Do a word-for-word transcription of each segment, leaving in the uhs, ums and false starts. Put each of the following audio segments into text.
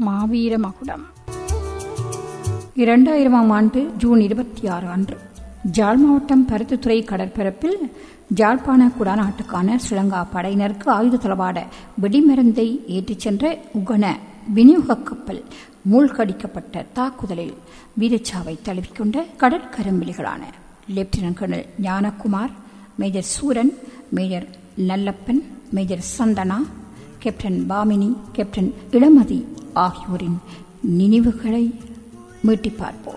மாவீர மகுடம். இரண்டாயிரமாம் ஆண்டு ஜூன் இருபத்தி ஆறு அன்று ஜாழ் மாவட்டம் பருத்தித்துறை கடற்பரப்பில் ஜாழ்ப்பாண குடாநாட்டுக்கான ஸ்ரீலங்கா படையினருக்கு ஆயுத தளவாட வெடிமருந்தை ஏற்றிச் சென்ற உகன விநியோக கப்பல் மூழ்கடிக்கப்பட்ட தாக்குதலில் வீரச்சாவை தழுவிக்கொண்ட கடற்கரும்பிலிகளான lieutenant colonel Gnanakumar, major Sooran, major Nallappan, major Santhana, captain Pamini, captain Ilamathi ஆகியோரின் நினைவுகளை மீட்டி பார்ப்போம்.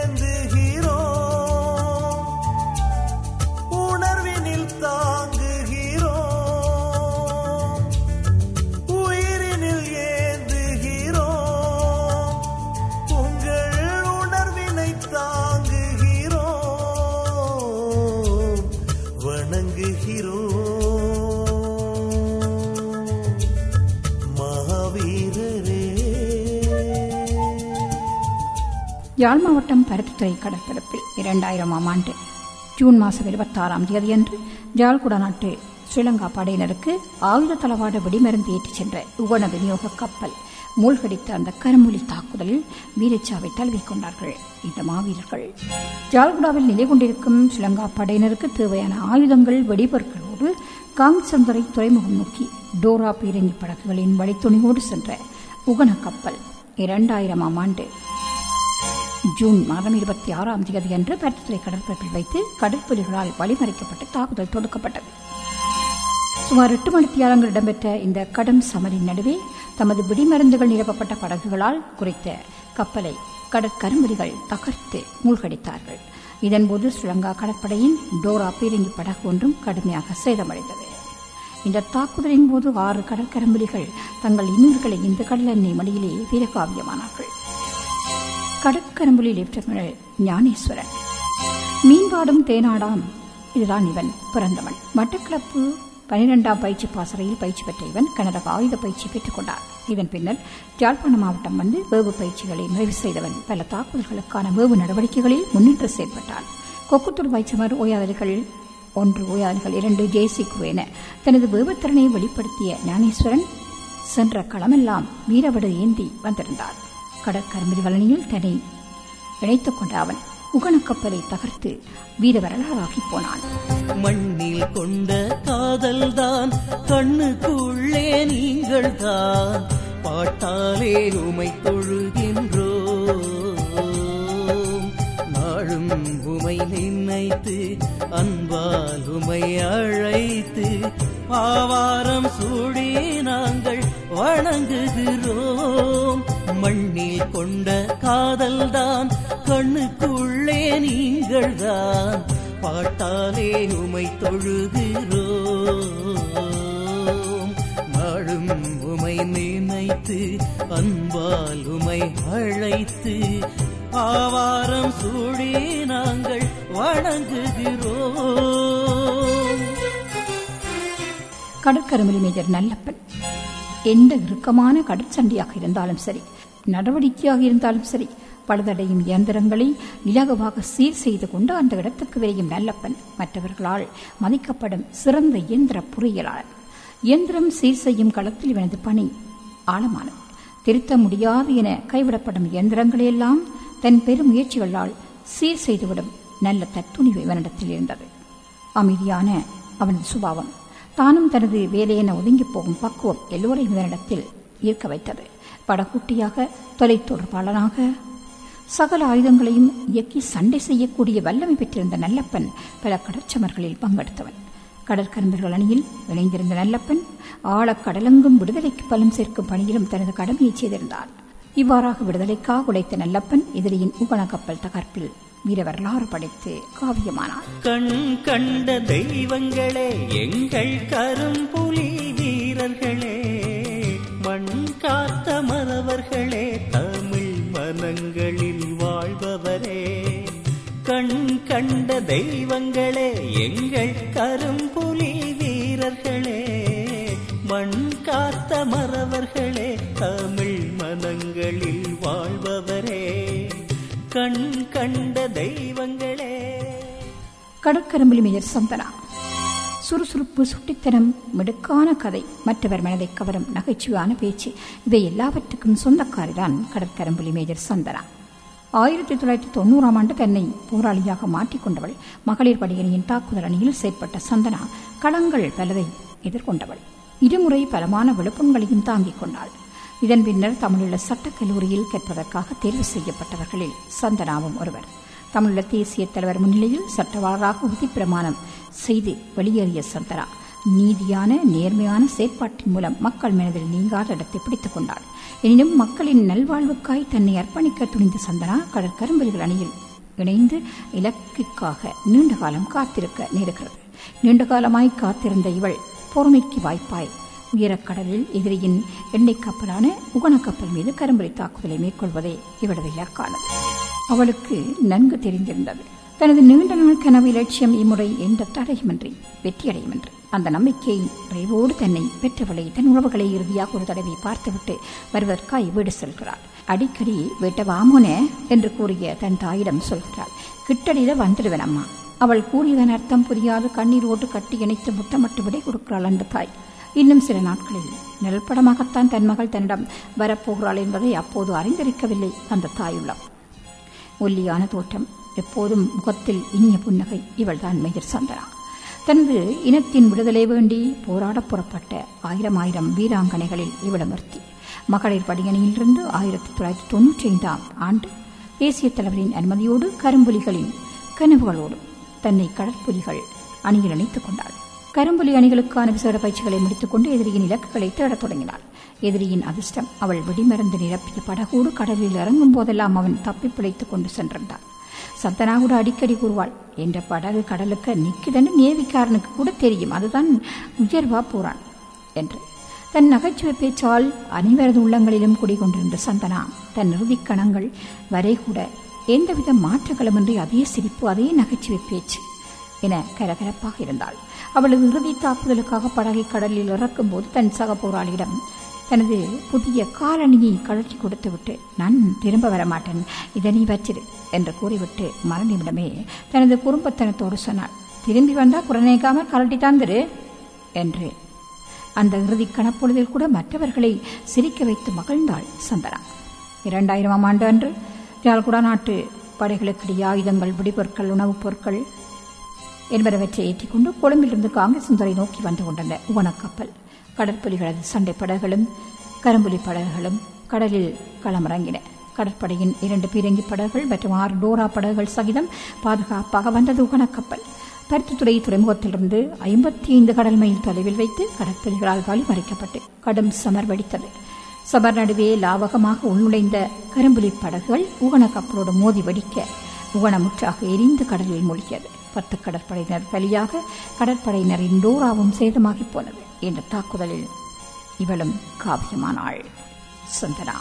யாழ் மாவட்டம் பருத்தித்துறை கடற்பரப்பில் இரண்டாயிரமாம் ஆண்டு ஜூன் மாதம் இருபத்தி ஆறாம் தேதியன்று ஜாழ் குடாநாட்டு ஸ்ரீலங்கா படையினருக்கு ஆயுத தளவாட வெடிமருந்து ஏற்றிச் சென்ற உகன விநியோக கப்பல் மூழ்கடித்த அந்த கரும்புலி தாக்குதலில் வீரச்சாவை தழுவிக்கொண்டார்கள் இந்த மாவீரர்கள். ஜாழ்குடாவில் நிலை கொண்டிருக்கும் ஸ்ரீலங்கா படையினருக்கு தேவையான ஆயுதங்கள், வெடிபொருட்களோடு காங்கேசன்துறை துறைமுகம் நோக்கி டோரா பீரங்கி படகுகளின் வழித்துணிவோடு சென்ற உகன கப்பல் இரண்டாயிரமாம் ஆண்டு ஜூன் மாதம் இருபத்தி ஆறாம் தேதி அன்று பருத்தித்துறை கடற்பரப்பில் வைத்து கடற்புலிகளால் வழிமறைக்கப்பட்டு தாக்குதல் தொடுக்கப்பட்டது. சுமார் எட்டு மணித்தியாலங்கள் இடம்பெற்ற இந்த கடும் சமரின் நடுவே தமது வெடிமருந்துகள் நிரப்பப்பட்ட படகுகளால் குறித்த கப்பலை கடற்கரும்புலிகள் தகர்த்து மூழ்கடித்தார்கள். இதன்போது ஸ்ரீலங்கா கடற்படையின் டோரா பீரங்கி படகு ஒன்றும் கடுமையாக சேதமடைந்தது. இந்த தாக்குதலின் போது ஆறு கடற்கரும்புலிகள் தங்கள் இன்னுயிர்களை இந்த கடல் எண்ணெய் மடியிலேயே வீரகாவியமானார்கள். கடற்கரும்புலி லெப்டினன்ட் ஞானேஸ்வரன் மீன்பாடும் தேனாடாம் இதுதான் இவன் பிறந்தவன். மட்டக்களப்பு பனிரெண்டாம் பயிற்சி பாசறையில் பயிற்சி பெற்ற இவன் கனடா ஆயுத பயிற்சி பெற்றுக் கொண்டார். இதன் பின்னர் யாழ்ப்பாண மாவட்டம் வந்து வேவு பயிற்சிகளை நிறைவு செய்தவன் பல தாக்குதல்களுக்கான வேவு நடவடிக்கைகளில் முன்னின்று செயல்பட்டான். கொக்குத்தூர் வைச்சமர் ஓயாதல்கள் ஒன்று, ஓயாதல்கள் இரண்டு, ஜேசிக்கு என தனது வேவுத்திறனை வெளிப்படுத்திய ஞானேஸ்வரன் சென்ற களமெல்லாம் வீரவடு ஏந்தி வந்திருந்தார். கடற்கரும்புலிகளில் தன்னை இணைத்துக் கொண்ட அவன் உகன கப்பலை தகர்த்து வீர வரலாறாகி போனான். மண்ணில் கொண்ட காதல்தான் கண்ணுக்குள்ளே நீங்கள் தான் பாட்டாலே உமை தொழுகின்றோம். நாளும் உமை நினைத்து அன்பால் உமை அழைத்து ஆவாரம் சூடி நாங்கள் வணங்குகிறோம். மண்ணில் கொண்ட காதல்தான் கண்ணுக்குள்ளே நீங்கள் தான் பாட்டாலே உமை தொழுகிறோம். நாளும் உமை நினைத்து அன்பால் உமை அழைத்து ஆவாரம் சூடி நாங்கள் வணங்குகிறோம். கடற்கரும்புலி மேஜர் நல்லப்பன் எந்த இறுக்கமான கடற்சண்டையாக இருந்தாலும் சரி, நடவடிக்கையாக இருந்தாலும் சரி, பழுதடையும் இயந்திரங்களை இலகுவாக சீர் செய்து கொண்டு அந்த இடத்துக்கு விரையும் நல்லப்பன் மற்றவர்களால் மதிக்கப்படும் சிறந்த இயந்திர பொறியியலாளர். இயந்திரம் சீர் செய்யும் களத்தில் இவனது பணி ஆழமானது. திருத்த முடியாது என கைவிடப்படும் இயந்திரங்களையெல்லாம் தன் பெரும் முயற்சிகளால் சீர் செய்துவிடும் நல்ல தத்துணிவு இவனிடத்தில் இருந்தது. அமைதியான அவனது சுபாவம், தானும் தனது வேலையென ஒதுங்கி போகும் பக்குவம் எல்லோரையும் இவனிடத்தில் ஈர்க்க வைத்தது. படக்கூட்டியாக, தொலைத்தொடர்பாளனாக சகல ஆயுதங்களையும் இயக்கி சண்டை செய்யக்கூடிய வல்லமை பெற்றிருந்த நல்லப்பன் பல கடற்சமர்களில் பங்கெடுத்தவன். கடற்கரும்புகள் அணியில் இணைந்திருந்த நல்லப்பன் ஆழக்கடலெங்கும் விடுதலைக்கு பலம் சேர்க்கும் பணியிலும் தனது கடமையை செய்திருந்தார். இவ்வாறாக விடுதலைக்காக உழைத்த நல்லப்பன் எதிரியின் உகன கப்பல் தகர்ப்பில் வீர வரலாறு படைத்து காவியமானார். கண் கண்ட தெய்வங்களே, எங்கள் கரும்புலி வீரர்களே, மண் காத்த மறவர்களே, தமிழ் மனங்களில் வாழ்பவரே. கண் கண்ட தெய்வங்களே, எங்கள் கரும்புலி வீரர்களே, மண் காத்த மறவர்களே, தமிழ் மனங்களில் வாழ்பவரே. கண் கண்ட தெய்வங்களே. கடற்கரும்புலி மேஜர் சந்தனா சுறுசுறுப்பு, சுட்டித்தனம், மிடுக்கான கதை, மற்றவர் மனதை கவரும் நகைச்சுவையான பேச்சு, இவை எல்லாவற்றுக்கும் சொந்தக்காரிதான் கடற்கரம்புலி மேஜர் சந்தனா. ஆயிரத்தி தொள்ளாயிரத்தி தொண்ணூறாம் ஆண்டு தன்னை போராளியாக மாற்றிக்கொண்டவள். மகளிர் படையணியின் தாக்குதல் அணியில் செயற்பட்ட சந்தனா களங்கள் பலதை எதிர்கொண்டவள். இருமுறை பலமான விழுப்புண்களையும் தாங்கிக் கொண்டாள். இதன் பின்னர் தமிழீழ சட்டக் கல்லூரியில் கேட்பதற்காக தேர்வு செய்யப்பட்டவர்களில் சந்தனாவும் ஒருவர். தமிழீழ தேசிய தலைவர் முன்னிலையில் சட்டவாளராக உறுதிப்பிரமாணம் செய்து வெளியேறிய சந்தனா நீதியான நேர்மையான செயற்பாட்டின் மூலம் மக்கள் மனதில் நீங்காத இடத்தை பிடித்துக் கொண்டாள். எனினும் மக்களின் நல்வாழ்வுக்காய் தன்னை அர்ப்பணிக்க துணிந்த சந்தனா கடற்கரும்புலிகள் அணியில் இணைந்து இலக்குக்காக நீண்ட காலம் காத்திருக்க நேருகிறது. நீண்ட காலமாய் காத்திருந்த இவள் பொறுமைக்கு வாய்ப்பாய் உயரக்கடலில் எதிரியின் எண்ணெய் கப்பலான உகன கப்பல் மீது கரும்புலி தாக்குதலை மேற்கொள்வதே இவளது இலக்கானது. அவளுக்கு நன்கு தெரிந்திருந்தது தனது நீண்ட நாள் கனவு இலட்சியம் இம்முறை எந்த தடையுமின்றி வெற்றியடையும் என்று. அந்த நம்பிக்கையின் நிறைவோடு தன்னை பெற்றவளை தன் உறவுகளை இறுதியாக ஒரு தடவை பார்த்துவிட்டு வருவதற்காய் வீடு செல்கிறாள். அடிக்கடி வீட்டை வாமோனே என்று கூறிய தன் தாயிடம் சொல்கிறாள். கிட்டடியில வந்துடுவேன் அம்மா. அவள் கூறியதன் அர்த்தம் புரியாது கண்ணீரோடு கட்டி இணைத்து முத்தமட்டு விடை கொடுக்கிறாள் அந்த தாய். இன்னும் சில நாட்களில் நிழல்படமாகத்தான் தன் மகள் தன்னிடம் வரப்போகிறாள் என்பதை அப்போது அறிந்திருக்கவில்லை அந்த தாயுள்ளம். ஒல்லியான தோற்றம், எப்போதும் முகத்தில் இனிய புன்னகை, இவள்தான் மேஜர் சந்தனா. தனது இனத்தின் விடுதலை வேண்டி போராடப் புறப்பட்ட ஆயிரம் ஆயிரம் வீராங்கனைகளில் இவளும் ஒருத்தி. மகளிர் படையணியிலிருந்து ஆயிரத்தி தொள்ளாயிரத்தி தொன்னூற்றி ஐந்தாம் ஆண்டு தேசிய தலைவரின் அனுமதியோடு கரும்புலிகளின் கனவுகளோடு தன்னை கடற்புலிகள் அணியில் இணைத்துக் கொண்டாள். கரும்புலி அணிகளுக்கான விசேட பயிற்சிகளை முடித்துக் கொண்டு எதிரியின் இலக்குகளை தேடத் தொடங்கினாள். எதிரியின் அதிர்ஷ்டம், அவள் வெடிமருந்து நிரப்பிய படகோடு கடலில் இறங்கும் போதெல்லாம் அவன் தப்பி பிழைத்துக் கொண்டு சென்றிருந்தான். சந்தனா கூட அடிக்கடி கூறுவாள், என்ற படகு கடலுக்கு நிற்குதென்று நேவிக்காரனுக்கு கூட தெரியும், அதுதான் உயர்வா போறான் என்று. தன் நகைச்சுவை பேச்சால் அனைவரது உள்ளங்களிலும் குடிகொண்டிருந்த சந்தனா தன் இறுதிக் கணங்கள் வரை கூட எந்தவித மாற்றங்களுமின்றி அதே சிரிப்பு, அதே நகைச்சுவை பேச்சு என கரகரப்பாக இருந்தாள். அவளது இறுதி தாக்குதலுக்காக படகை கடலில் இறக்கும் போது தன் சக போராளியிடம் தனது புதிய காலணியை கழற்றி கொடுத்துவிட்டு, நான் திரும்ப வரமாட்டேன், இதை நீ வச்சிரு என்று கூறிவிட்டு மரணிவிடமே தனது குறும்பத்தனத்தோடு சொன்னாள், திரும்பி வந்தா குறநேக்காமல் கழட்டி தாந்திரு என்று. அந்த இறுதி கணப்பொழுதில் கூட மற்றவர்களை சிரிக்க வைத்து மகிழ்ந்தாள் சந்தனா. இரண்டாயிரமாம் ஆண்டு அன்று ஜால்குடா நாட்டு படைகளுக்கிடையே ஆயுதங்கள், வெடிபொருட்கள், உணவுப் பொருட்கள் என்பனவற்றை ஏற்றிக்கொண்டு கொழும்பிலிருந்து காங்கிரஸ் துறை நோக்கி வந்து கொண்டிருந்த உவனக்கப்பல் கடற்புலிகளது சண்டை படகுகளும் கரும்புலி படகுகளும் கடலில் களமிறங்கின. கடற்படையின் இரண்டு பீரங்கி படகுகள் மற்றும் ஆறு டோரா படகுகள் சகிதம் பாதுகாப்பாக வந்தது உகனக்கப்பல். பருத்தித்துறை துறைமுகத்திலிருந்து ஐம்பத்தி ஐந்து கடல் மைல் தொலைவில் வைத்து கடற்புலிகளால் வழிமறிக்கப்பட்டு கடும் சமர் வெடித்தது. சமர் நடுவே லாவகமாக உள்நுழைந்த கரும்புலி படகுகள் உகன கப்பலோடு மோதி வெடிக்க உகனமுற்றாக எரிந்து கடலில் மூழ்கியது. பத்து கடற்படையினர் பலியாக கடற்படையினரின் டோராவும் சேதமாகி போனது. இந்த தாக்குதலில் இவளும் காவியமானாள் சந்தனா.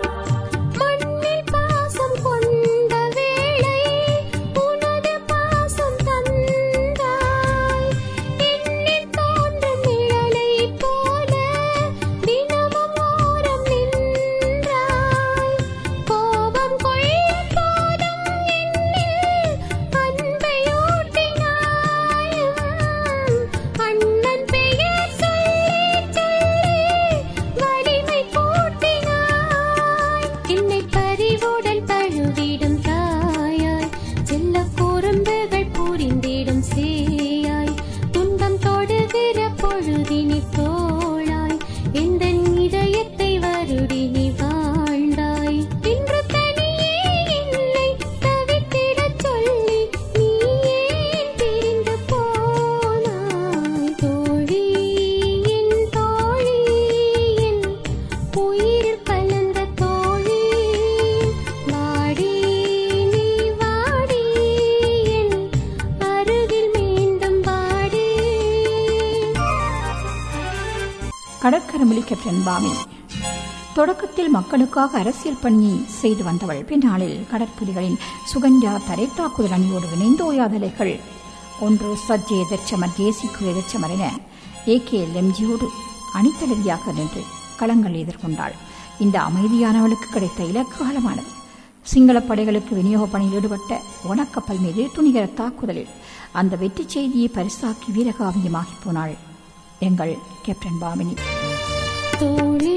கடற்கரம்புலி கேப்டன் பாமி தொடக்கத்தில் மக்களுக்காக அரசியல் பணியை செய்து வந்தவள். பின்னாளில் கடற்புலிகளின் சுகன்யா தரை தாக்குதல் அணியோடு இணைந்து ஓயாதலைகள் ஒன்று சஜ்ஜே எதிர்ச்சமர், ஜேசிக்கு எதிர்ச்சமர் என ஏ கே எல் எம்ஜியோடு அணித்தலைவியாக நின்று களங்கள் எதிர்கொண்டாள். இந்த அமைதியானவளுக்கு கிடைத்த இலக்கு காலமானது. சிங்கள படைகளுக்கு விநியோக பணியில் ஈடுபட்ட ஒனக்கப்பல் மீது துணிகர தாக்குதலில் அந்த வெற்றி செய்தியை பரிசாக்கி வீரகாவியமாகி போனாள் எங்கள் கேப்டன் பாமினி. தோழி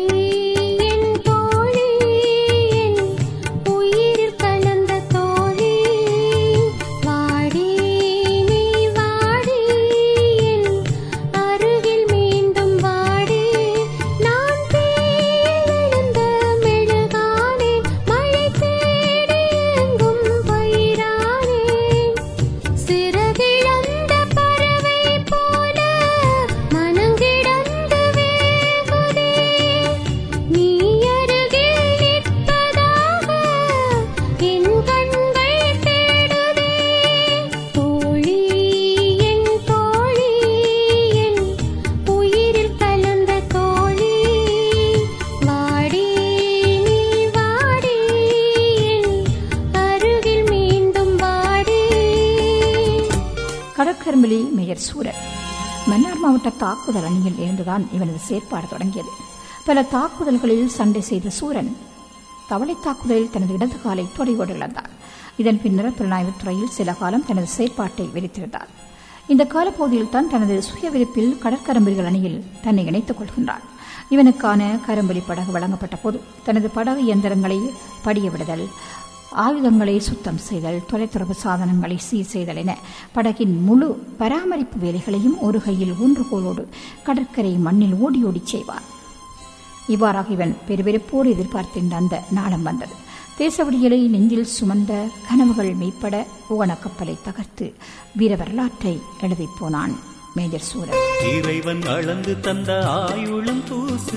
கடற்கரும்புலி மேயர் சூரன் மன்னார் மாவட்ட தாக்குதல் அணியில் இருந்துதான் இவனது செயற்பாடு தொடங்கியது. பல தாக்குதல்களில் சண்டை செய்த சூரன் தவளை தாக்குதலில் தனது இடது காலை தொடையோடு இழந்தார். இதன் பின்னர் புலனாய்வுத் துறையில் சில காலம் தனது செயற்பாட்டை விரித்திருந்தார். இந்த காலப்பகுதியில் தான் தனது சுய விருப்பில் கடற்கரும்புலிகள் அணியில் தன்னை இணைத்துக் கொள்கின்றான். இவனுக்கான கரும்புலி படகு வழங்கப்பட்ட போது தனது படகு இயந்திரங்களை படிய விடுதல், ஆயுதங்களை சுத்தம் செய்தல், தொலைத்தொடர்பு சாதனங்களை சீர் செய்தல் என படகின் முழு பராமரிப்பு வேலைகளையும் ஒரு கையில் ஊன்றுகோலோடு கடற்கரை மண்ணில் ஓடி ஓடி செய்வார். இவ்வாறாக இவன் பெருபெருப்போடு எதிர்பார்த்திருந்த அந்த நாளம் வந்தது. தேச விடியலை நெஞ்சில் சுமந்த கனவுகள் மெய்ப்பட உவன கப்பலை தகர்த்து வீர வரலாற்றை எழுதிப் போனான் மேஜர் சூரன். இறைவன் அளந்து தந்த ஆயுளும் தூசு,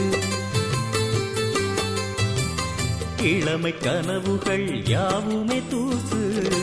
இளமை கனவுகள் யாவுமே தூசு.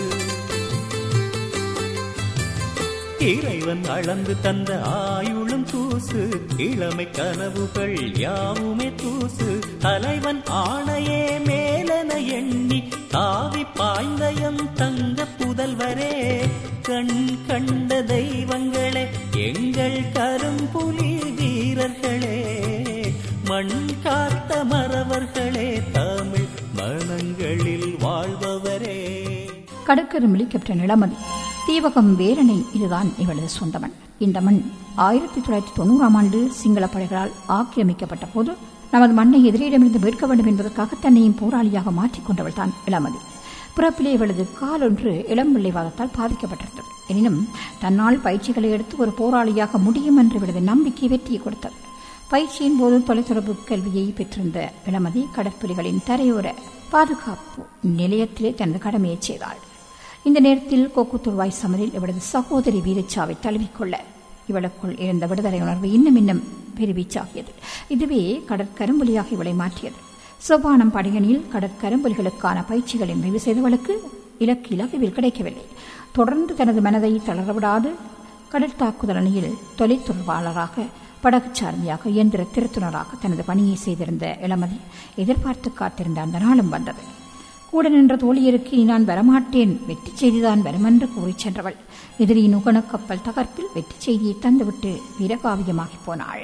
இறைவன் அளந்து தந்த ஆயுளும் தூசு, இளமை கனவுகள் யாவுமே தூசு. தலைவன் ஆணையே மேலன எண்ணி தாவி பாய்ந்தயம் தங்க புதல்வரே, கண் கண்ட தெய்வங்களே, எங்கள் கரும்புலி வீரர்களே, மண் காத்த மறவர்களே, தமிழ் மனங்களில் வாழ்பவரே. கடற்கரும்புலி கேப்டன் இளமதி. தீவகம் வேரணை இதுதான் இவளது சொந்த மண். இந்த மண் ஆயிரத்தி தொள்ளாயிரத்தி தொண்ணூறாம் ஆண்டு சிங்கள படைகளால் ஆக்கிரமிக்கப்பட்ட போது நமது மண்ணை எதிரிடமிருந்து மீட்க வேண்டும் என்பதற்காக தன்னையும் போராளியாக மாற்றிக்கொண்டவள் தான் இளமதி. பிறப்பிலே இவளது காலொன்று இளம் வெள்ளைவாதத்தால் பாதிக்கப்பட்டிருந்தது. எனினும் தன்னால் பயிற்சிகளை எடுத்து ஒரு போராளியாக முடியும் என்று இவளது நம்பிக்கை வெற்றியை கொடுத்தது. பயிற்சியின் போது தொலைத்தொடர்பு கல்வியை பெற்றிருந்த இளமதி கடற்புலிகளின் தரையோர பாதுகாப்பு நிலையத்திலே தனது கடமையை செய்தாள். இந்த நேரத்தில் கொக்குத்துள்வாய் சமரில் இவளது சகோதரி வீரச்சாவை தழுவிக்கொள்ள இவளுக்குள் இருந்த விடுதலை உணர்வு இன்னும் இன்னும் பெருவீச்சாகியது. இதுவே கடற்கரும்புலியாக இவளை மாற்றியது. சோபானம் படையணியில் கடற்கரும்புலிகளுக்கான பயிற்சிகளை நிறைவு செய்தவளுக்கு இலக்கு இலகுவில் கிடைக்கவில்லை. தொடர்ந்து தனது மனதை தளரவிடாது கடற்தாக்குதல் அணியில் தொலைத்தொடர்பாளராக, படகுச்சாரதியாக, இயந்திர திருத்துணராக தனது பணியை செய்திருந்த இளமதி எதிர்பார்த்து காத்திருந்த அந்த நாளும் வந்தது. கூட நின்ற தோழியருக்கு நான் வரமாட்டேன், வெற்றி செய்திதான் வருமென்று கூறிச் சென்றவள் எதிரியின் உகன கப்பல் தகர்ப்பில் வெற்றி செய்தியை தந்துவிட்டு வீரகாவியமாகி போனாள்.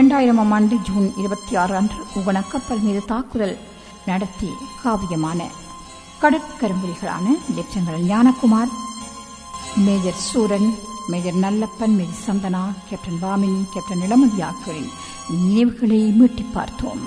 இரண்டாயிரமாம் ஆண்டு ஜூன் இருபத்தி ஆறு அன்று உகன கப்பல் மீது தாக்குதல் நடத்தி காவியமான கடற்கரும்புலிகளான lieutenant Gnanakumar, major Sooran, major Nallappan, major Santhana, captain Pamini, captain Ilamathi ஆகியோரின் நினைவுகளை மீட்டி பார்த்தோம்.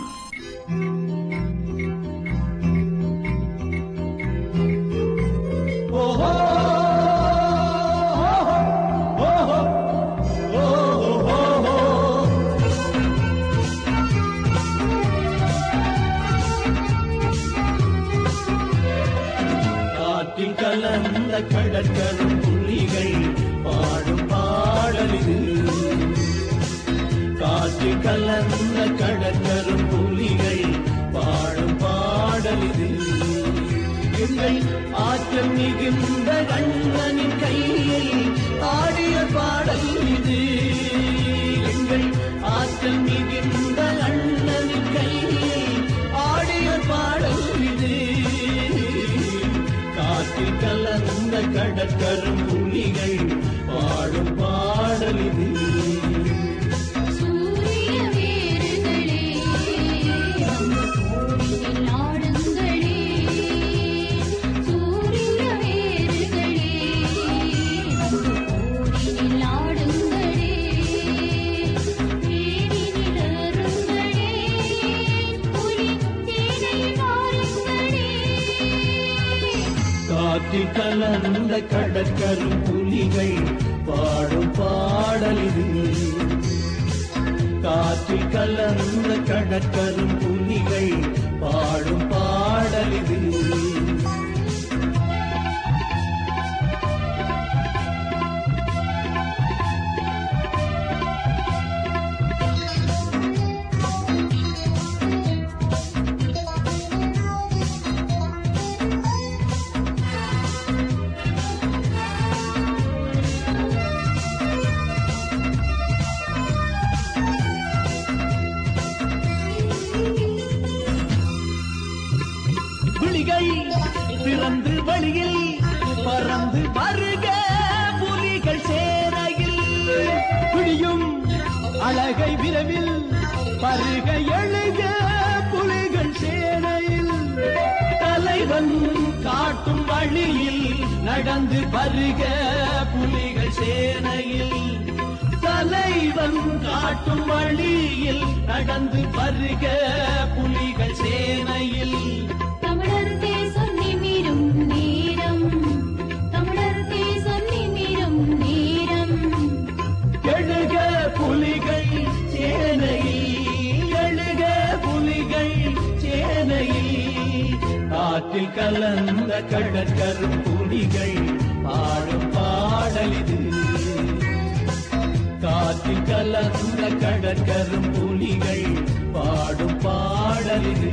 கலந்த கடற்கரும் புலிகள் பாடும் பாடலிது. காற்றில் கலந்த கடற்கரும் புலிகள் பாடும் பாடலிது. எங்கள் ஆற்றல் மிகுந்த கண்ணனின் கையை ஆடிய பாடல் இது. எங்கள் ஆற்றல் மிகுந்த கண்ணனின் கையை ஆடிய பாடல் இது. காற்றில் கலந்த கடற்கரும் புலிகள் பாடும் பாடல் இது. காற்றில் கலந்த கடற்கரும் புலிகள் பாடும் பாடல் இது. காற்றில் கலந்த கடற்கரும் புலிகள் பாடும் பாடல் இது. பிறந்து வழியில் பறந்து வருக புலிகள் சேனையில். புலியும் அழகை விரைவில் பருக எழுக புலிகள் சேனையில். தலைவன் காட்டும் வழியில் நடந்து வருக புலிகள் சேனையில். தலைவன் காட்டும் வழியில் நடந்து வருக புலிகள் சேனையில். தமிழர் தேசம் நிமிரும் நேரம், தமிழர் தேசம் நிமிரும் நேரம். எழுக புலிகள் சேனையில், எழுக புலிகள் சேனையில். காற்றில் கலந்த கடற்கரும் புலிகள் பாடும் பாடல் இது. காற்றில் கலந்த கடற்கரும் புலிகள் பாடும் பாடல் இது.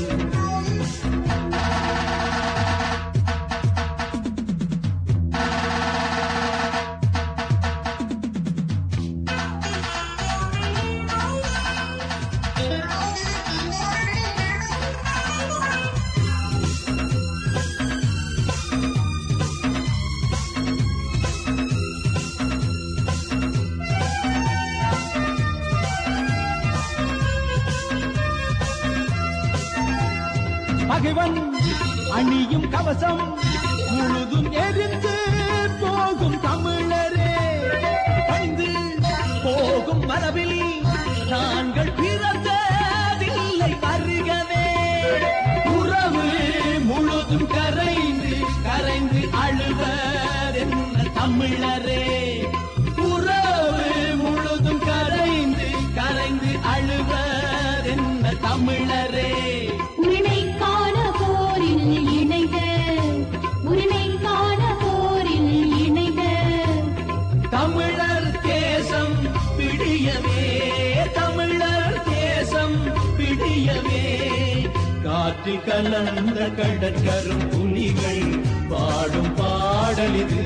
பகைவன் அணியும் கவசம் முழுதும் எரிந்து போகும் தமிழரே. பணிந்து போகும் மரபில் நாங்கள் பிறந்ததில்லை வருகவே. உறவு முழுதும் கரைந்து கரைந்து அழுவதென்ன தமிழரே. உறவு முழுதும் கரைந்து கரைந்து அழுவதென்ன தமிழரே. உரிமைக்கான போரில் இணைந்த, உரிமைக்கான போரில் இணைந்த தமிழர் தேசம் பிடியவே, தமிழர் தேசம் பிடியவே. காற்றில் கலந்த கடற்கரும் புலிகள் பாடும் பாடல் இது.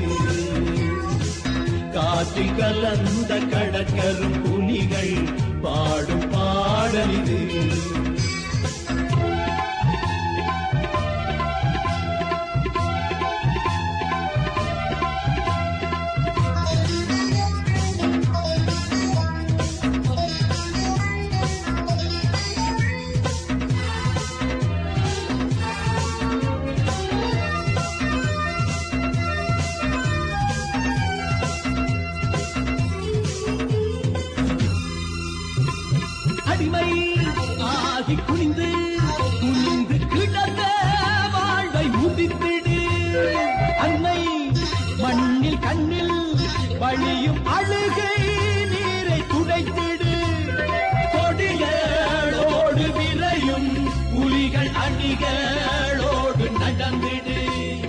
காற்றில் கலந்த கடற்கரும் புலிகள் பாடும் பாடல் இது. வழியும் அழுகை நீரை துடைத்திடு. கொடிகளோடு விரையும் புலிகள் அணிகளோடு நடந்திடு.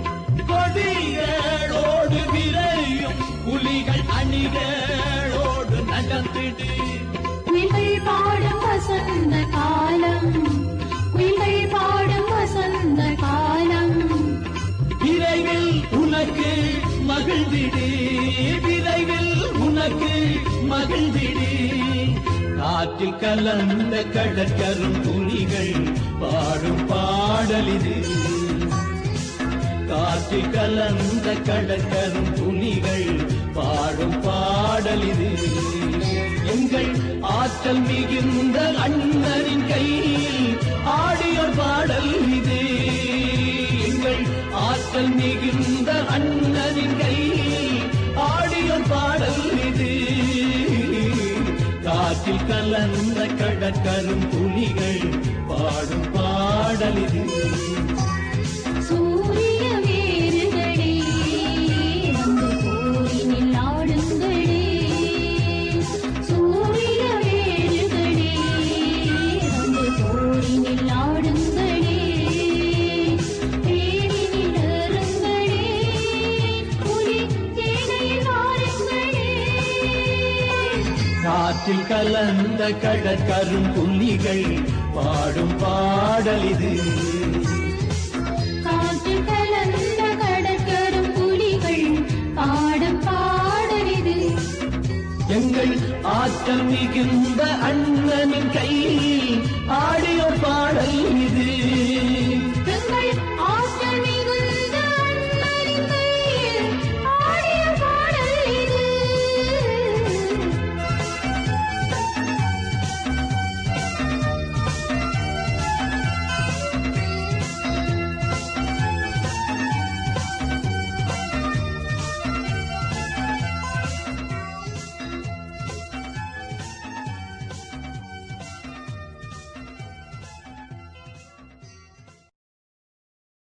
கொடிகளோடு விரையும் புலிகள் அணிகளோடு நடந்திடு. குயில்கள் பாடும் வசந்த காலம், குயில்கள் பாடும் வசந்த காலம். விரைவில் உனக்கு மகிழ்ந்திடு, விரைவில் உனக்கு மகிழ்ந்திடு. காற்றில் கலந்த கடற்கரும் துளிகள் பாடும் பாடலிது. காற்றில் கலந்த கடற்கரும் துளிகள் பாடும் பாடலிது. எங்கள் ஆற்றல் மிகுந்த அண்ணனின் கையில் ஆடிய பாடல் இது. எங்கள் ஆற்றல் மிகுந்த அண்ணனின் கையில் ஆடிய பாடல் இது. காற்றில் கலந்த கடற்கரும் துளிகள் பாடும் பாடல் இது. சூரிய வேறுகளே வந்து போரினில் ஆடுங்களே. சூரிய வேறுகளே வந்து போரினில் ஆடுங்களே. தேனில் அருங்களே, புலி தேனையில் வாருங்களே. காற்றில் கலந்த கடற்கரும் புள்ளிகள் பாடும் பாடல் இது. காற்றில் கலந்த கடற்கரும் புலிகள் பாடும் பாடல் இது. எங்கள் ஆற்றல் மிகுந்த அண்ணனின் கையில் ஆடிய பாடல் இது.